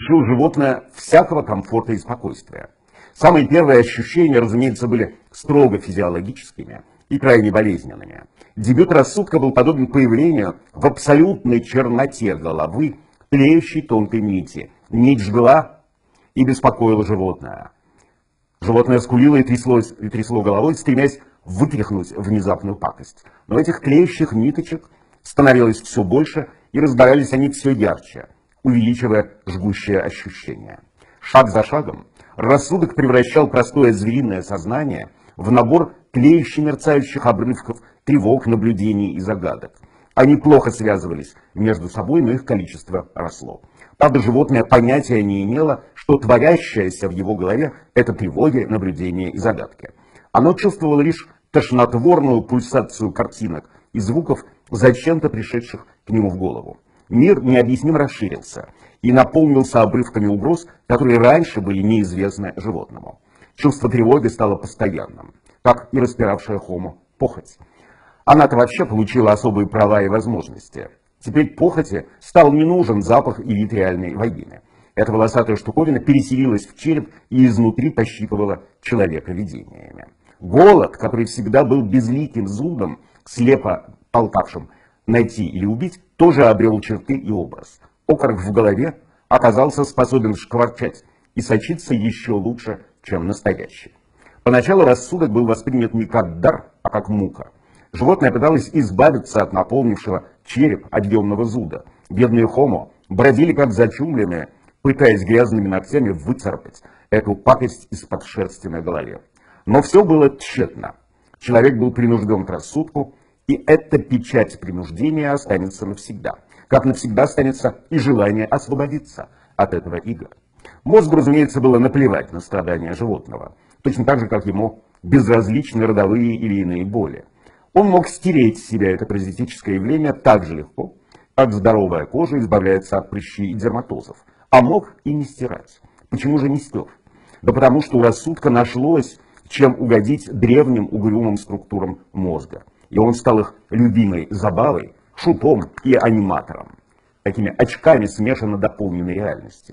лишил животное всякого комфорта и спокойствия. Самые первые ощущения, разумеется, были строго физиологическими и крайне болезненными. Дебют рассудка был подобен появлению в абсолютной черноте головы тлеющей тонкой нити. Нить жгла и беспокоила животное. Животное скулило и трясло головой, стремясь вытряхнуть внезапную пакость. Но этих тлеющих ниточек становилось все больше, и разгорались они все ярче, увеличивая жгущее ощущение. Шаг за шагом рассудок превращал простое звериное сознание в набор тлеющих мерцающих обрывков, тревог, наблюдений и загадок. Они плохо связывались между собой, но их количество росло. Правда, животное понятия не имело, что творящееся в его голове – это тревоги, наблюдения и загадки. Оно чувствовало лишь тошнотворную пульсацию картинок и звуков, зачем-то пришедших к нему в голову. Мир необъяснимо расширился и наполнился обрывками угроз, которые раньше были неизвестны животному. Чувство тревоги стало постоянным, как и распиравшая Хому похоть. Она-то вообще получила особые права и возможности. Теперь похоти стал не нужен запах и вид реальной вагины. Эта волосатая штуковина переселилась в череп и изнутри пощипывала человека видениями. Голод, который всегда был безликим зудом, слепо толкавшим найти или убить, тоже обрел черты и образ. Окорок в голове оказался способен шкварчать и сочиться еще лучше, чем настоящий. Поначалу рассудок был воспринят не как дар, а как мука. Животное пыталось избавиться от наполнившего череп объемного зуда. Бедные хомо бродили как зачумленные, пытаясь грязными ногтями выцарапать эту пакость из-под шерсти на голове. Но все было тщетно. Человек был принужден к рассудку, и эта печать принуждения останется навсегда. Как навсегда останется и желание освободиться от этого ига. Мозгу, разумеется, было наплевать на страдания животного, точно так же, как ему безразличны родовые или иные боли. Он мог стереть с себя это паразитическое явление так же легко, как здоровая кожа избавляется от прыщей и дерматозов, а мог и не стирать. Почему же не стер? Да потому что у рассудка нашлось, чем угодить древним угрюмым структурам мозга. И он стал их любимой забавой, шутом и аниматором, такими очками смешанно дополненной реальности.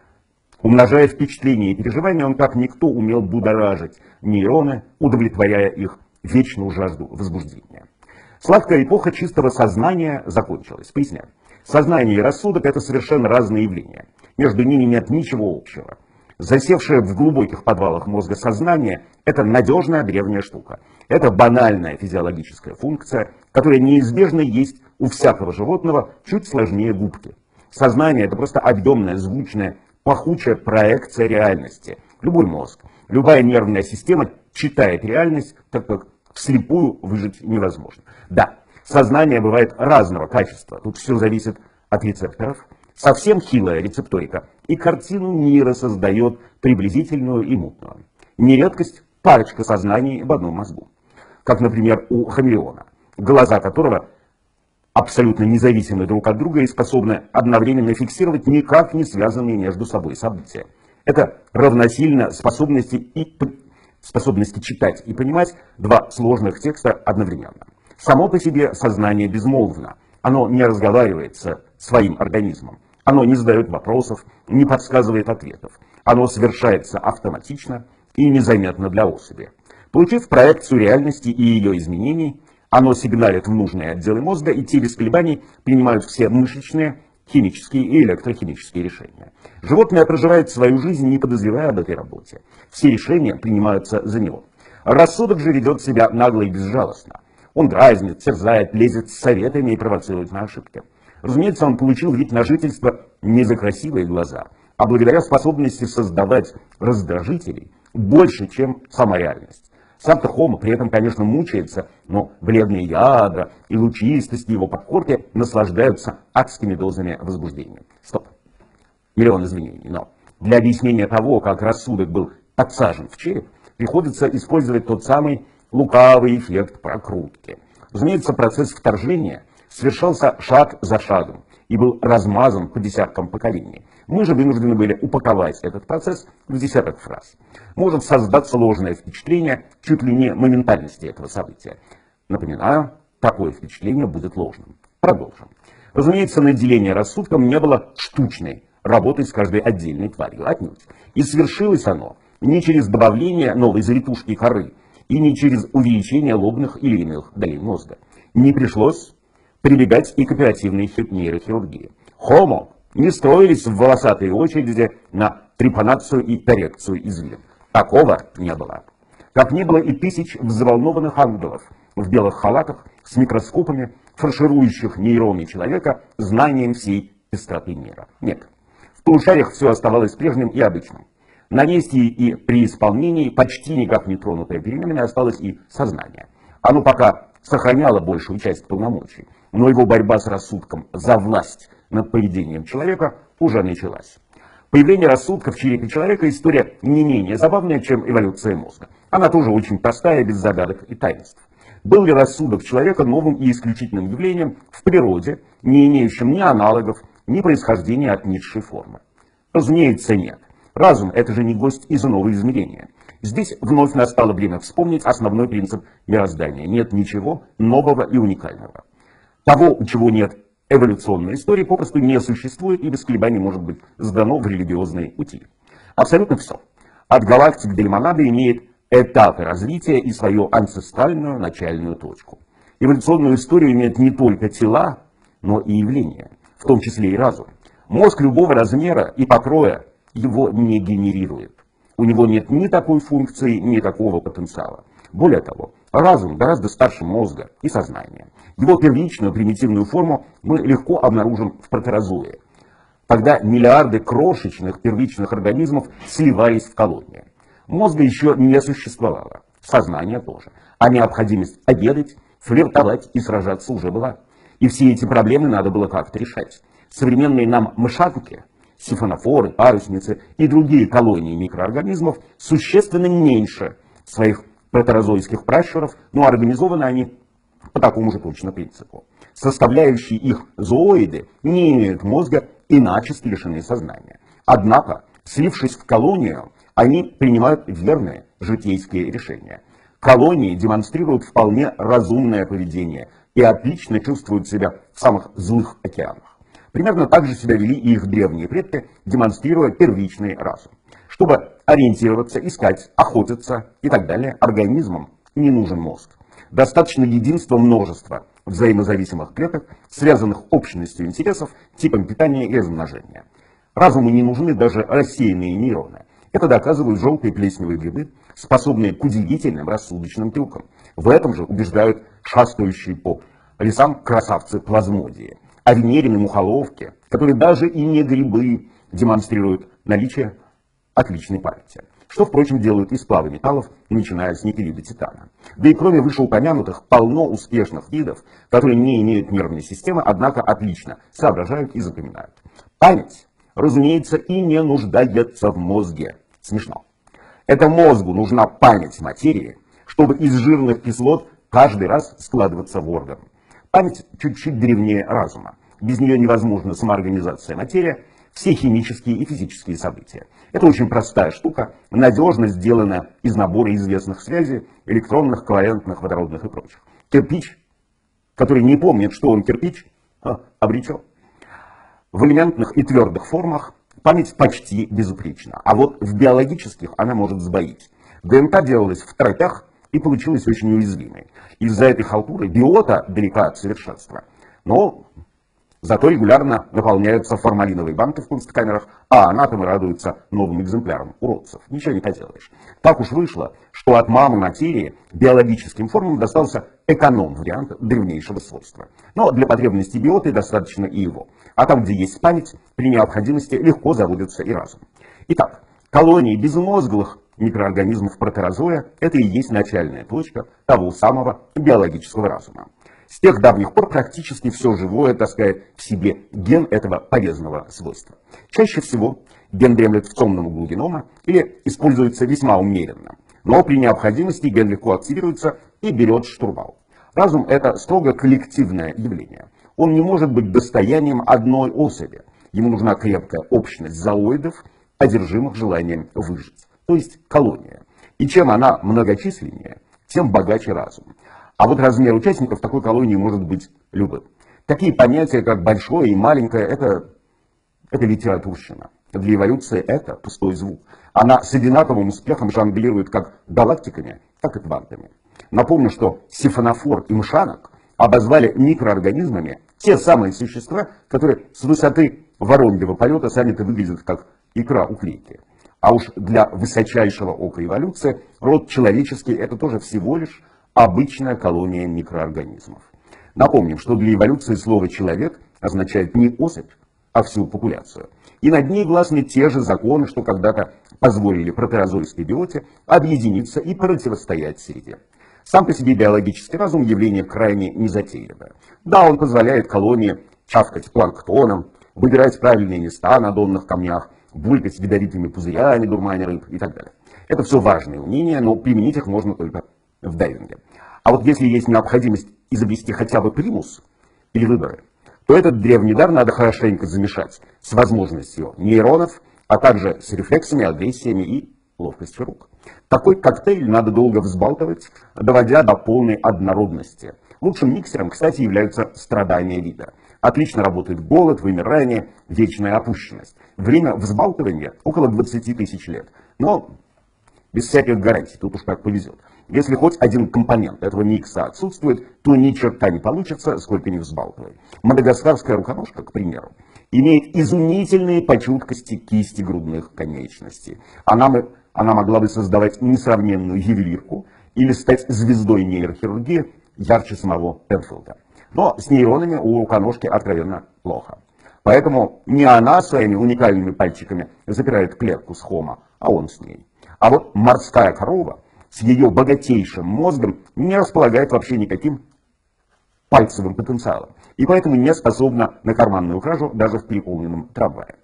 Умножая впечатления и переживания, он как никто умел будоражить нейроны, удовлетворяя их вечную жажду возбуждения. Сладкая эпоха чистого сознания закончилась. Поясняю. Сознание и рассудок – это совершенно разные явления. Между ними нет ничего общего. Засевшее в глубоких подвалах мозга сознание – это надежная древняя штука. Это банальная физиологическая функция, которая неизбежно есть у всякого животного, чуть сложнее губки. Сознание – это просто объемная, звучная, пахучая проекция реальности. Любой мозг, любая нервная система читает реальность, так как вслепую выжить невозможно. Да, сознание бывает разного качества, тут все зависит от рецепторов. Совсем хилая рецепторика и картину мира создает приблизительную и мутную. Нередкость – парочка сознаний в одном мозгу. Как, например, у хамелеона, глаза которого абсолютно независимы друг от друга и способны одновременно фиксировать никак не связанные между собой события. Это равносильно способности читать и понимать два сложных текста одновременно. Само по себе сознание безмолвно. Оно не разговаривает со своим организмом. Оно не задает вопросов, не подсказывает ответов. Оно совершается автоматично и незаметно для особи. Получив проекцию реальности и ее изменений, оно сигналит в нужные отделы мозга, и те без колебаний принимают все мышечные, химические и электрохимические решения. Животное проживает свою жизнь, не подозревая об этой работе. Все решения принимаются за него. Рассудок же ведет себя нагло и безжалостно. Он дразнит, терзает, лезет с советами и провоцирует на ошибки. Разумеется, он получил вид на жительство не за красивые глаза, а благодаря способности создавать раздражителей больше, чем сама реальность. Сам-то Хомо при этом, конечно, мучается, но бледные ядра и лучистости его подкорки наслаждаются адскими дозами возбуждения. Стоп. Миллион извинений, но для объяснения того, как рассудок был подсажен в череп, приходится использовать тот самый лукавый эффект прокрутки. Разумеется, процесс вторжения совершался шаг за шагом и был размазан по десяткам поколений. Мы же вынуждены были упаковать этот процесс в десяток фраз. Может создаться ложное впечатление чуть ли не моментальности этого события. Напоминаю, такое впечатление будет ложным. Продолжим. Разумеется, наделение рассудком не было штучной работать с каждой отдельной тварью, отнюдь. И свершилось оно не через добавление новой завитушки коры и не через увеличение лобных или иных долей мозга. Не пришлось прибегать и к оперативной нейрохирургии. Homo не строились в волосатые очереди на трепанацию и коррекцию извилин. Такого не было. Как не было и тысяч взволнованных ангелов в белых халатах с микроскопами, фарширующих нейроны человека знанием всей пестроты мира. Нет. В полушариях все оставалось прежним и обычным. На месте и при исполнении, почти никак не тронутое переменами, осталось и сознание. Оно пока сохраняло большую часть полномочий, но его борьба с рассудком за власть над поведением человека уже началась. Появление рассудка в черепе человека — история не менее забавная, чем эволюция мозга. Она тоже очень простая, без загадок и таинств. Был ли рассудок человека новым и исключительным явлением в природе, не имеющим ни аналогов, ни происхождения от низшей формы? Разумеется, нет. Разум — это же не гость из иного измерения. Здесь вновь настало время вспомнить основной принцип мироздания. Нет ничего нового и уникального. Того, у чего нет эволюционной истории, попросту не существует и без колебаний может быть сдано в религиозные утиль. Абсолютно все. От галактик до лимонада имеет этапы развития и свою анцестральную начальную точку. Эволюционную историю имеют не только тела, но и явления, в том числе и разум. Мозг любого размера и покроя его не генерирует. У него нет ни такой функции, ни такого потенциала. Более того, разум гораздо старше мозга и сознания. Его первичную примитивную форму мы легко обнаружим в протерозое. Тогда миллиарды крошечных первичных организмов сливались в колонии. Мозга еще не существовало, сознание тоже. А необходимость обедать, флиртовать и сражаться уже была. И все эти проблемы надо было как-то решать. Современные нам мышатники, сифонофоры, парусницы и другие колонии микроорганизмов существенно меньше своих протерозойских пращуров, но организованы они по такому же точно принципу. Составляющие их зооиды не имеют мозга и начисто лишены сознания. Однако, слившись в колонию, они принимают верные житейские решения. Колонии демонстрируют вполне разумное поведение и отлично чувствуют себя в самых злых океанах. Примерно так же себя вели и их древние предки, демонстрируя первичный разум. Чтобы ориентироваться, искать, охотиться и так далее, организмам не нужен мозг. Достаточно единства множества взаимозависимых клеток, связанных общностью интересов, типом питания и размножения. Разуму не нужны даже рассеянные нейроны. Это доказывают желтые плесневые грибы, способные к удивительным рассудочным трюкам. В этом же убеждают шастающие по лесам красавцы-плазмодии. А венерины мухоловки, которые даже и не грибы, демонстрируют наличие отличной памяти. Что, впрочем, делают и сплавы металлов, начиная с никеля до титана. Да и кроме вышеупомянутых, полно успешных видов, которые не имеют нервной системы, однако отлично соображают и запоминают. Память, разумеется, и не нуждается в мозге. Смешно. Это мозгу нужна память материи, чтобы из жирных кислот каждый раз складываться в орган. Память чуть-чуть древнее разума. Без нее невозможна самоорганизация материи, все химические и физические события. Это очень простая штука, надежно сделана из набора известных связей, электронных, ковалентных, водородных и прочих. Кирпич, который не помнит, что он кирпич, обречен. В элементных и твердых формах память почти безупречна, а вот в биологических она может сбоить. ДНК делалась в тропях и получилась очень уязвимой. Из-за этой халтуры биота далека от совершенства. Но зато регулярно наполняются формалиновые банки в kunstkamерах, а анатомы радуются новым экземплярам уродцев. Ничего не поделаешь. Так уж вышло, что от мамы материи биологическим формам достался эконом-вариант древнейшего свойства. Но для потребностей биоты достаточно и его. А там, где есть память, при необходимости легко заводится и разум. Итак, колонии безмозглых микроорганизмов протерозоя – это и есть начальная точка того самого биологического разума. С тех давних пор практически все живое таскает в себе ген этого полезного свойства. Чаще всего ген дремлет в темном углу генома или используется весьма умеренно. Но при необходимости ген легко активируется и берет штурвал. Разум – это строго коллективное явление. Он не может быть достоянием одной особи. Ему нужна крепкая общность зооидов, одержимых желанием выжить. То есть колония. И чем она многочисленнее, тем богаче разум. А вот размер участников такой колонии может быть любым. Такие понятия, как большое и маленькое, это Это литературщина. Для эволюции это пустой звук. Она с одинаковым успехом жонглирует как галактиками, так и квантами. Напомню, что сифонофор и мшанок обозвали микроорганизмами те самые существа, которые с высоты вороньего полета сами-то выглядят как икра уклейки. А уж для высочайшего ока эволюции род человеческий это тоже всего лишь обычная колония микроорганизмов. Напомним, что для эволюции слово «человек» означает не особь, а всю популяцию. И над ней гласны те же законы, что когда-то позволили протерозойской биоте объединиться и противостоять среде. Сам по себе биологический разум явление крайне незатейливое. Да, он позволяет колонии чавкать планктоном, выбирать правильные места на донных камнях, булькать ядовитыми пузырями, дурманя рыб и так далее. Это все важные умения, но применить их можно только в дайвинге. А вот если есть необходимость изобрести хотя бы примус или выборы, то этот древний дар надо хорошенько замешать с возможностью нейронов, а также с рефлексами, агрессиями и ловкостью рук. Такой коктейль надо долго взбалтывать, доводя до полной однородности. Лучшим миксером, кстати, являются страдания вида. Отлично работает голод, вымирание, вечная опущенность. Время взбалтывания около 20 тысяч лет. Но без всяких гарантий, тут уж как повезет. Если хоть один компонент этого микса отсутствует, то ни черта не получится, сколько ни взбалтывай. Мадагаскарская руконожка, к примеру, имеет изумительные по чуткости кисти грудных конечностей. Она могла бы создавать несравненную ювелирку или стать звездой нейрохирургии ярче самого Пенфилда. Но с нейронами у руконожки откровенно плохо. Поэтому не она своими уникальными пальчиками запирает клетку с Хомо, а он с ней. А вот морская корова с ее богатейшим мозгом не располагает вообще никаким пальцевым потенциалом. И поэтому не способна на карманную кражу даже в переполненном трамвае.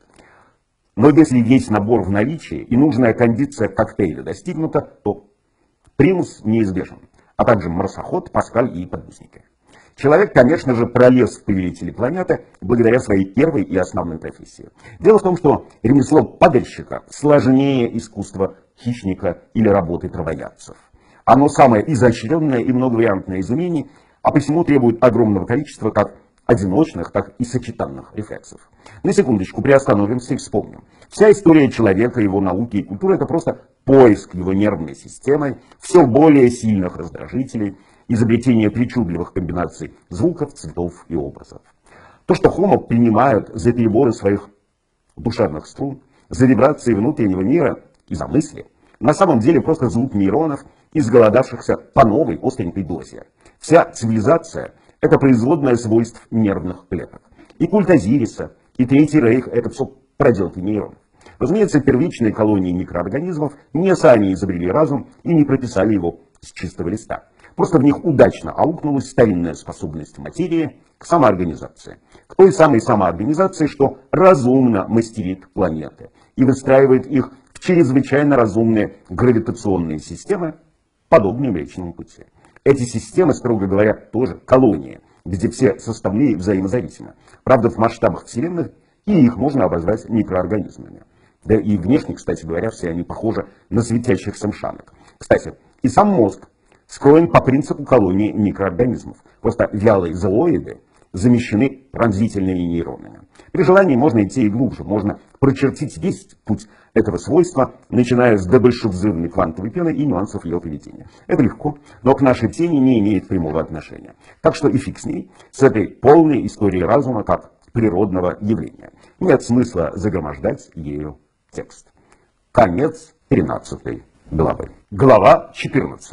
Но если весь набор в наличии и нужная кондиция коктейля достигнута, то примус неизбежен, а также марсоход, Паскаль и подгузники. Человек, конечно же, пролез в повелители планеты благодаря своей первой и основной профессии. Дело в том, что ремесло падальщика сложнее искусства хищника или работы травоядцев. Оно самое изощренное и многовариантное из умений, а посему требует огромного количества как одиночных, так и сочетанных рефлексов. На секундочку приостановимся и вспомним. Вся история человека, его науки и культуры – это просто поиск его нервной системой все более сильных раздражителей, изобретение причудливых комбинаций звуков, цветов и образов. То, что Homo принимают за переборы своих душевных струн, за вибрации внутреннего мира и за мысли, на самом деле просто звук нейронов, изголодавшихся по новой остренькой дозе. Вся цивилизация – это производное свойств нервных клеток. И культ Азириса, и Третий Рейх – это все проделки нейронов. Разумеется, первичные колонии микроорганизмов не сами изобрели разум и не прописали его с чистого листа. Просто в них удачно аукнулась старинная способность материи к самоорганизации. К той самой самоорганизации, что разумно мастерит планеты и выстраивает их в чрезвычайно разумные гравитационные системы, подобные Млечному Пути. Эти системы, строго говоря, тоже колонии, где все составные взаимозависимы. Правда, в масштабах Вселенной и их можно обозвать микроорганизмами. Да и внешне, кстати говоря, все они похожи на светящихся мшанок. Кстати, и сам мозг скроен по принципу колонии микроорганизмов. Просто вялые зооиды замещены пронзительными нейронами. При желании можно идти и глубже, можно прочертить весь путь этого свойства, начиная с добольшевзывной квантовой пены и нюансов ее поведения. Это легко, но к нашей теме не имеет прямого отношения. Так что и фиг с ней, с этой полной историей разума как природного явления. Нет смысла загромождать ею текст. Конец 13 главы. Глава 14.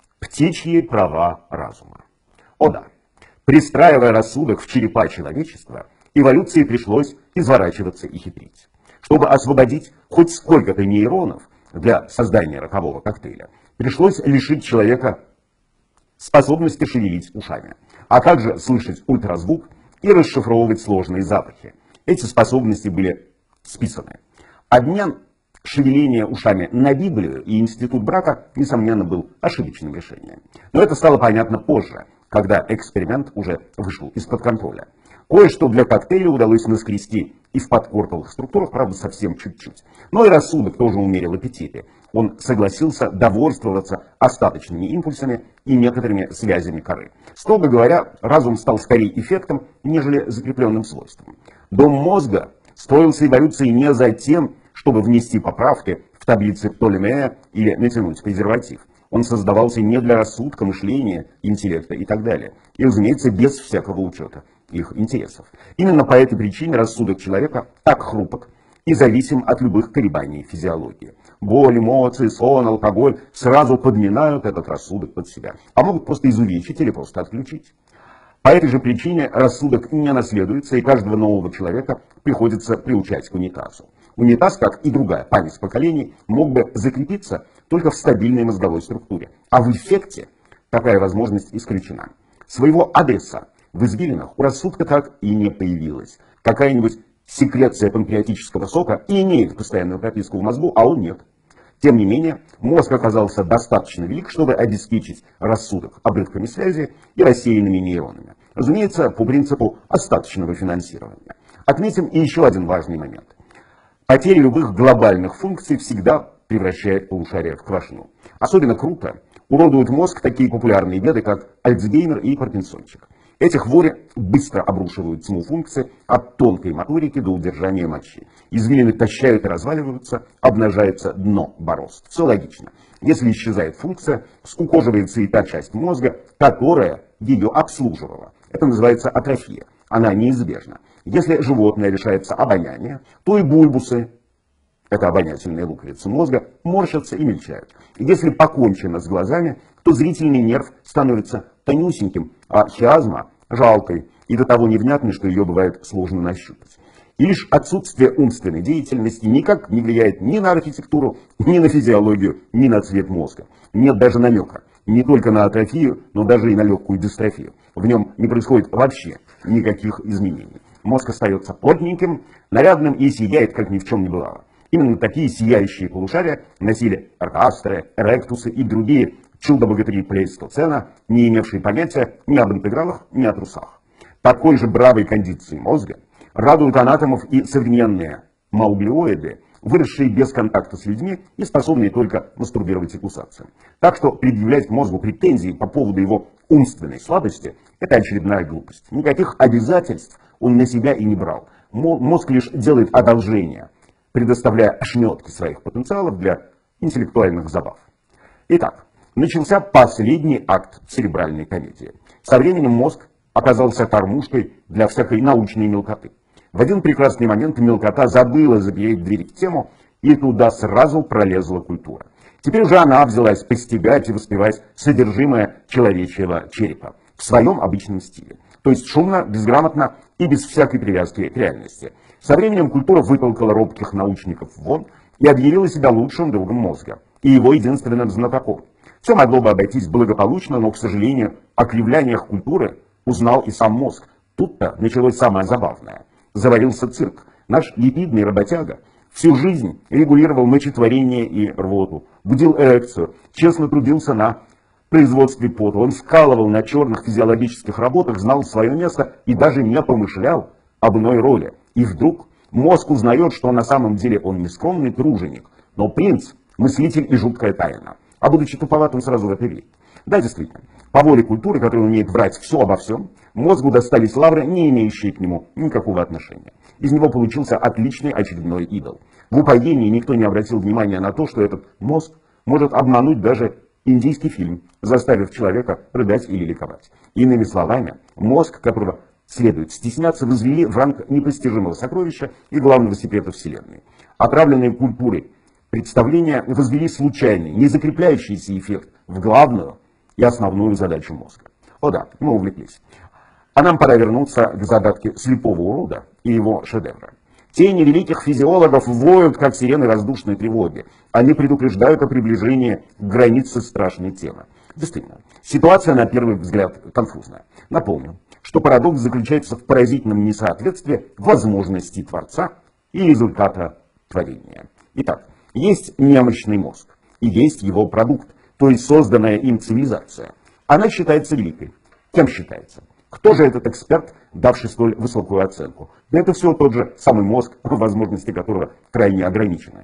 Птичьи права разума. О да, пристраивая рассудок в черепа человечества, эволюции пришлось изворачиваться и хитрить. Чтобы освободить хоть сколько-то нейронов для создания рокового коктейля, пришлось лишить человека способности шевелить ушами, а также слышать ультразвук и расшифровывать сложные запахи. Эти способности были списаны. Обмен шевеления ушами на Библию и институт брака, несомненно, был ошибочным решением. Но это стало понятно позже, когда эксперимент уже вышел из-под контроля. Кое-что для коктейля удалось наскрести и в подкорковых структурах, правда, совсем чуть-чуть. Но и рассудок тоже умерил аппетиты. Он согласился довольствоваться остаточными импульсами и некоторыми связями коры. Строго говоря, разум стал скорее эффектом, нежели закрепленным свойством. Дом мозга строился эволюцией не за тем, чтобы внести поправки в таблицы Птолемея или натянуть презерватив. Он создавался не для рассудка, мышления, интеллекта и так далее. И, разумеется, без всякого учета их интересов. Именно по этой причине рассудок человека так хрупок и зависим от любых колебаний физиологии. Боль, эмоции, сон, алкоголь сразу подминают этот рассудок под себя, а могут просто изувечить или просто отключить. По этой же причине рассудок не наследуется, и каждого нового человека приходится приучать к унитазу. Унитаз, как и другая память поколений, мог бы закрепиться только в стабильной мозговой структуре. А в эффекте такая возможность исключена. Своего адреса в извилинах у рассудка так и не появилось. Какая-нибудь секреция панкреатического сока и имеет постоянную прописку в мозгу, а он нет. Тем не менее, мозг оказался достаточно велик, чтобы обеспечить рассудок обрывками связи и рассеянными нейронами. Разумеется, по принципу остаточного финансирования. Отметим и еще один важный момент. Потеря любых глобальных функций всегда превращает полушарие в квашню. Особенно круто уродуют мозг такие популярные беды, как Альцгеймер и Паркинсончик. Эти хвори быстро обрушивают тьму функций от тонкой моторики до удержания мочи. Извилины тащают и разваливаются, обнажается дно борозд. Все логично. Если исчезает функция, скукоживается и та часть мозга, которая ее обслуживала. Это называется атрофия. Она неизбежна. Если животное лишается обоняния, то и бульбусы, это обонятельные луковицы мозга, морщатся и мельчают. Если покончено с глазами, то зрительный нерв становится тонюсеньким, а хиазма жалкой и до того невнятной, что ее бывает сложно нащупать. И лишь отсутствие умственной деятельности никак не влияет ни на архитектуру, ни на физиологию, ни на цвет мозга. Нет даже намека. Не только на атрофию, но даже и на легкую дистрофию. В нем не происходит вообще никаких изменений. Мозг остается плотненьким, нарядным и сияет, как ни в чем не бывало. Именно такие сияющие полушария носили оркастры, эректусы и другие чудо-богатыри плейстоцена, не имевшие понятия ни об интегралах, ни о трусах. Такой же бравой кондиции мозга радуют анатомов и современные мауглиоиды, выросшие без контакта с людьми и способные только мастурбировать и кусаться. Так что предъявлять к мозгу претензии по поводу его умственной слабости – это очередная глупость. Никаких обязательств он на себя и не брал. Мозг лишь делает одолжение, предоставляя ошметки своих потенциалов для интеллектуальных забав. Итак, начался последний акт церебральной комедии. Со временем мозг оказался кормушкой для всякой научной мелкоты. В один прекрасный момент мелкота забыла запереть дверь в тему, и туда сразу пролезла культура. Теперь уже она взялась постигать и воспевать содержимое человечьего черепа в своем обычном стиле. То есть шумно, безграмотно и без всякой привязки к реальности. Со временем культура вытолкала робких научников вон и объявила себя лучшим другом мозга и его единственным знатоком. Все могло бы обойтись благополучно, но, к сожалению, о кривляниях культуры узнал и сам мозг. Тут-то началось самое забавное. Заварился цирк. Наш липидный работяга всю жизнь регулировал мочетворение и рвоту, будил эрекцию, честно трудился на производстве пота. Он вкалывал на черных физиологических работах, знал свое место и даже не помышлял об иной роли. И вдруг мозг узнает, что на самом деле он не скромный труженик, но принц, мыслитель и жуткая тайна. А будучи туповатым, сразу в это верит. Да, действительно, по воле культуры, которая умеет врать все обо всем, мозгу достались лавры, не имеющие к нему никакого отношения. Из него получился отличный очередной идол. В упоении никто не обратил внимания на то, что этот мозг может обмануть даже индийский фильм, заставив человека рыдать или ликовать. Иными словами, мозг, которого следует стесняться, возвели в ранг непостижимого сокровища и главного секрета Вселенной. Отравленные культурой представления возвели случайный, не закрепляющийся эффект в главную и основную задачу мозга. О да, мы увлеклись. А нам пора вернуться к загадке слепого урода и его шедевра. Тени великих физиологов воют, как сирены воздушной тревоги. Они предупреждают о приближении к границе страшной темы. Действительно, ситуация на первый взгляд конфузная. Напомню, что парадокс заключается в поразительном несоответствии возможностей Творца и результата творения. Итак, есть немощный мозг, и есть его продукт, то есть созданная им цивилизация. Она считается великой. Кем считается? Кто же этот эксперт, давший столь высокую оценку? Да это все тот же самый мозг, возможности которого крайне ограничены.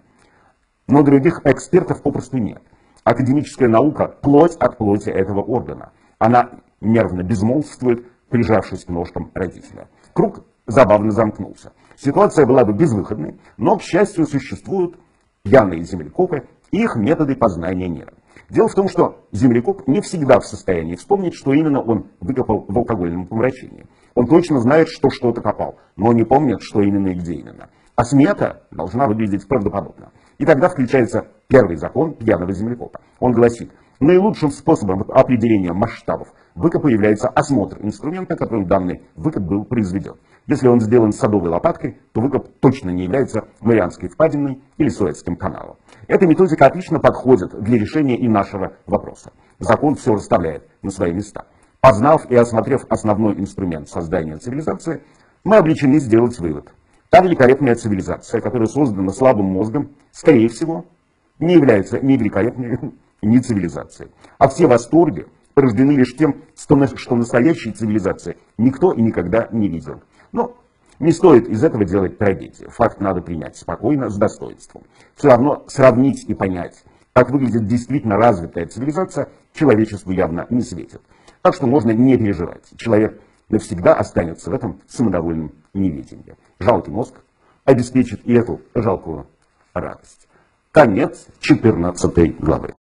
Но других экспертов попросту нет. Академическая наука – плоть от плоти этого органа. Она нервно безмолвствует, прижавшись к ножкам родителя. Круг забавно замкнулся. Ситуация была бы безвыходной, но, к счастью, существуют пьяные землекопы и их методы познания мира. Дело в том, что землекоп не всегда в состоянии вспомнить, что именно он выкопал в алкогольном помрачении. Он точно знает, что что-то копал, но не помнит, что именно и где именно. А смета должна выглядеть правдоподобно. И тогда включается первый закон пьяного землекопа. Он гласит: наилучшим способом определения масштабов выкопа является осмотр инструмента, которым данный выкоп был произведен. Если он сделан садовой лопаткой, то выкоп точно не является Марианской впадиной или Суэцким каналом. Эта методика отлично подходит для решения и нашего вопроса. Закон все расставляет на свои места. Познав и осмотрев основной инструмент создания цивилизации, мы обречены сделать вывод. Та великолепная цивилизация, которая создана слабым мозгом, скорее всего, не является ни великолепной, ни цивилизацией. А все восторги порождены лишь тем, что настоящей цивилизации никто и никогда не видел. Но не стоит из этого делать трагедию. Факт надо принять спокойно, с достоинством. Все равно сравнить и понять, как выглядит действительно развитая цивилизация, человечеству явно не светит. Так что можно не переживать. Человек навсегда останется в этом самодовольном неведении. Жалкий мозг обеспечит и эту жалкую радость. Конец 14 главы.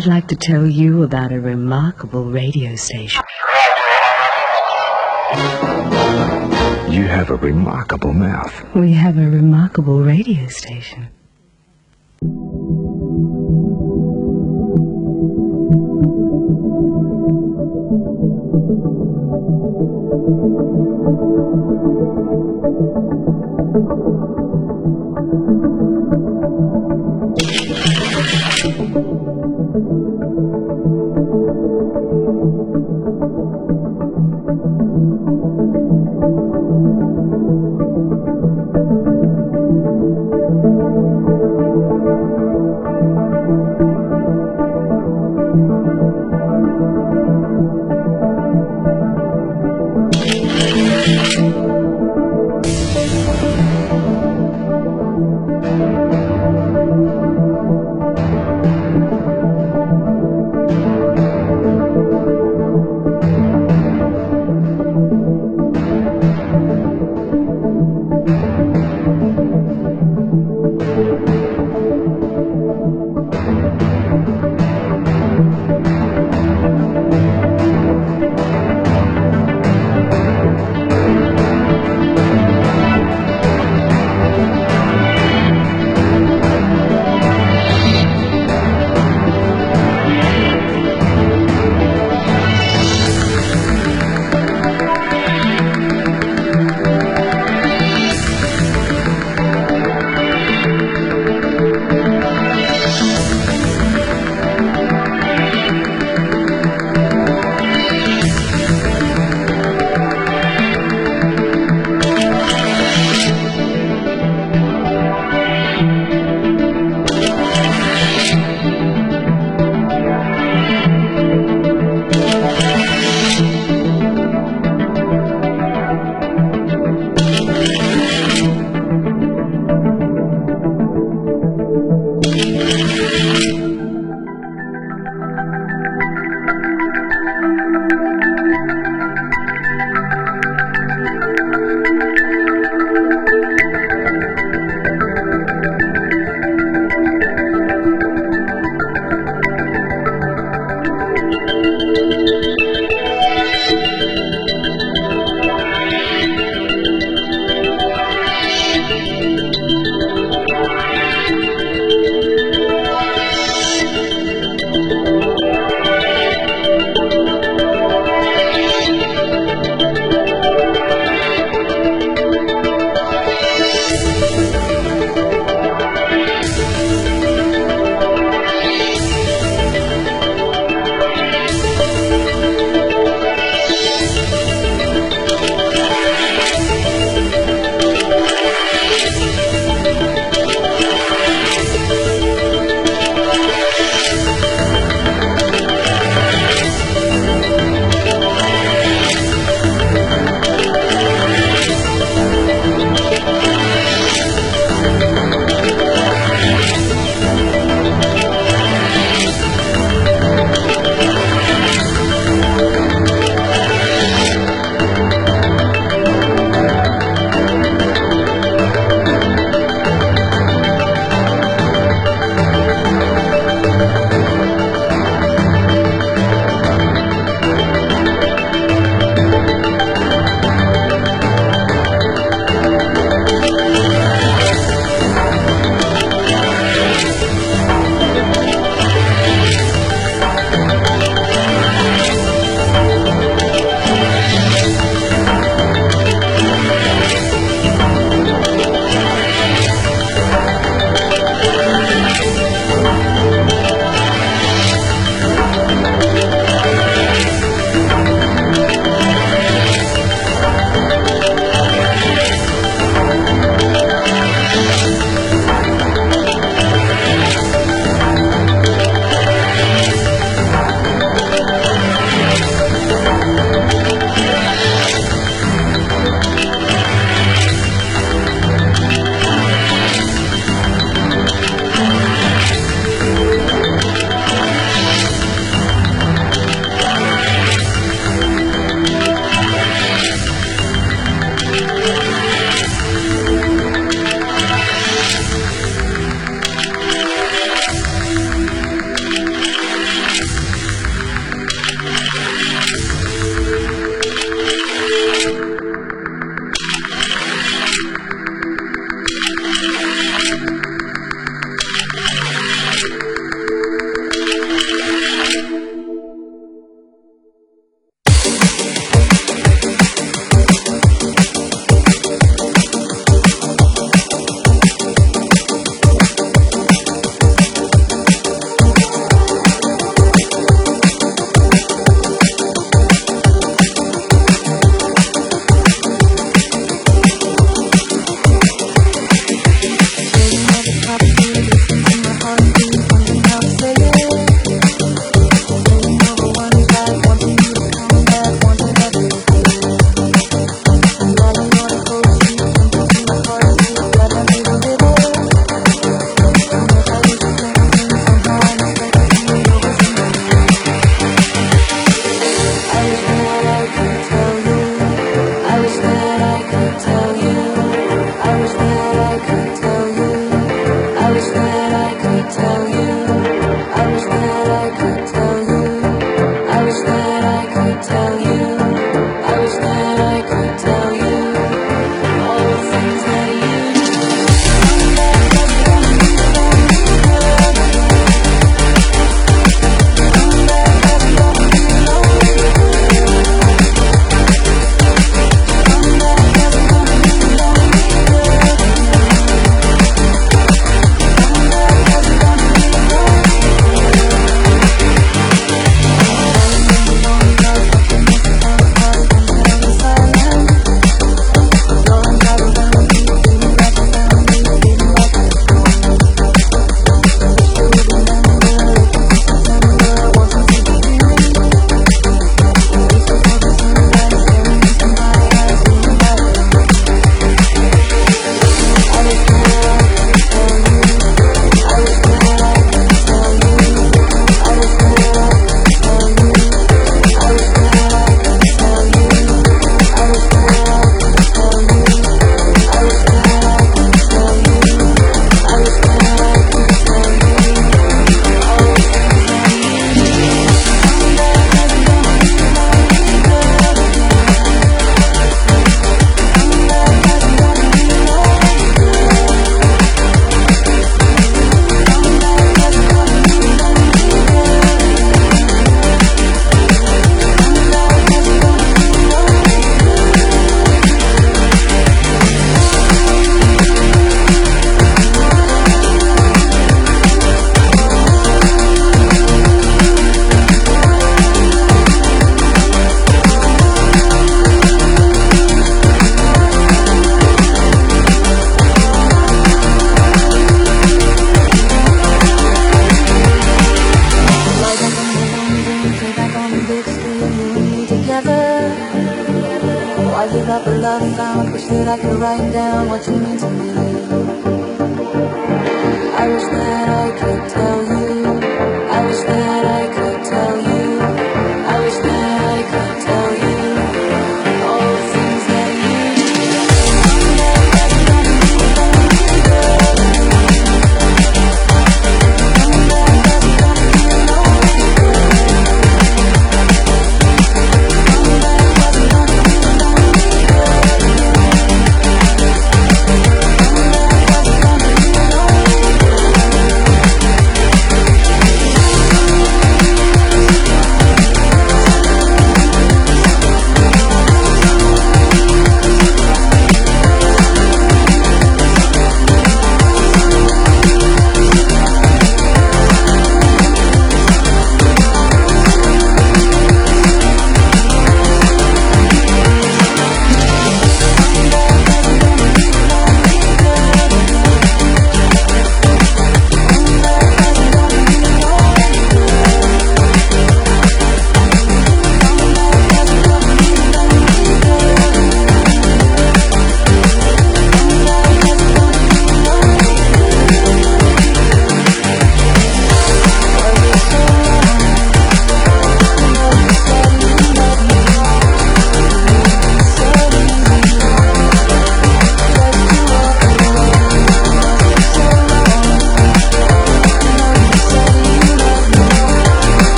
I'd like to tell you about a remarkable radio station. You have a remarkable mouth. We have a remarkable radio station. I could tell you. I wish that I could tell you. I wish that I could tell you. I wish that I could tell you. I wish that I could tell you all the things that you I could write down what you mean to me. I wish that I could tell you. I wish that I could tell you. I wish that I could tell you all the things that you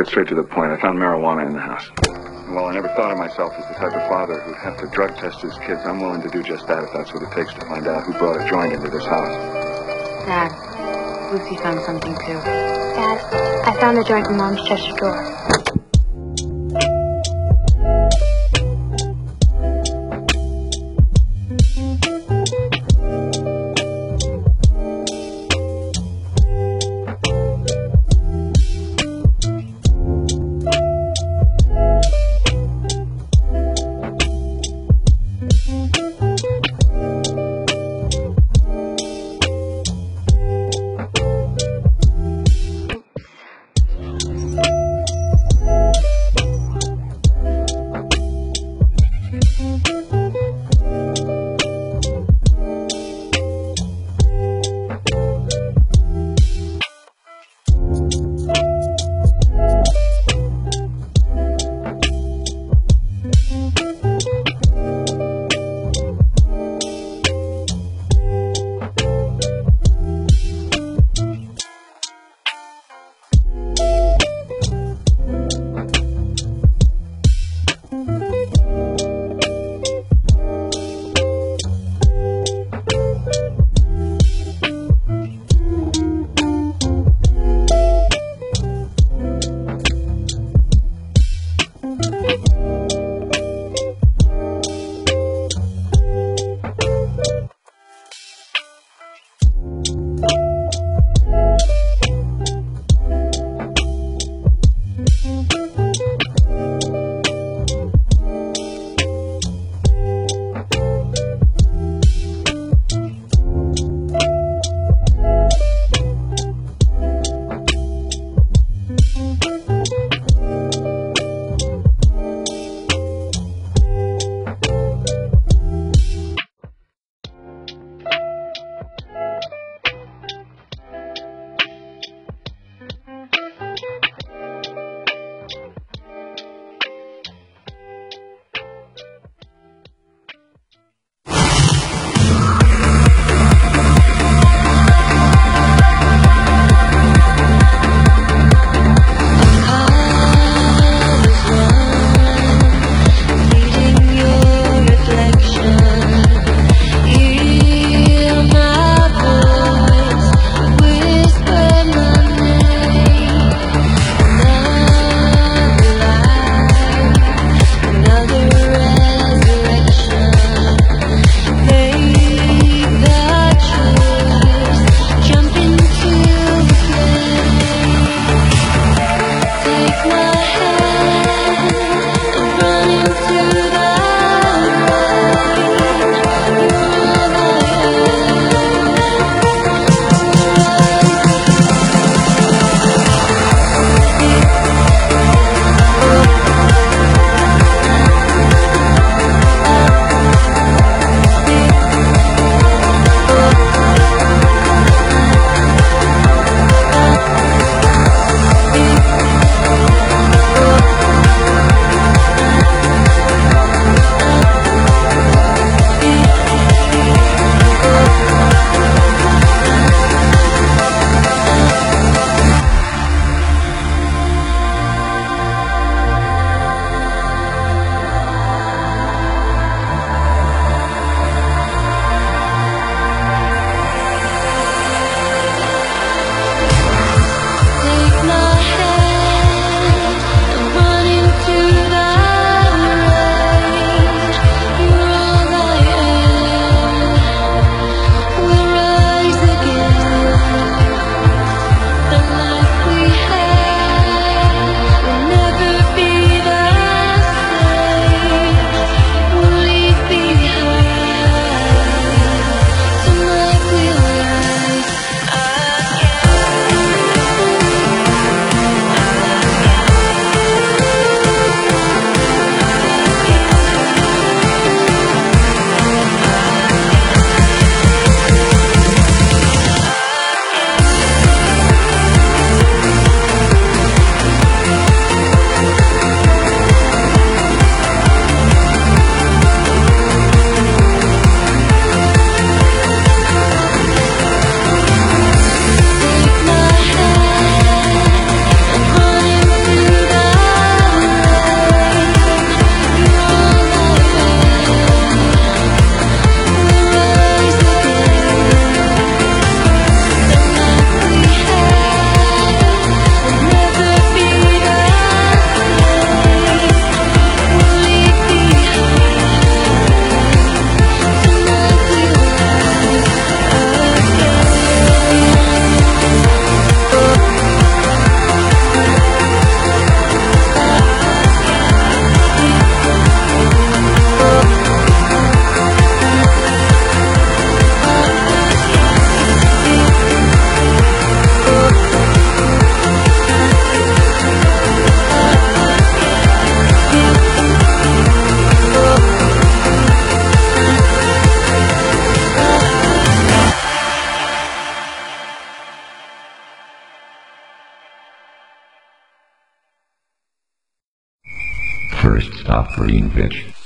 get straight to the point. I found marijuana in the house. Well, I never thought of myself as the type of father who'd have to drug test his kids. I'm willing to do just that if that's what it takes to find out who brought a joint into this house. Dad, Lucy found something too. Dad, I found the joint in Mom's dresser drawer. top green pitch.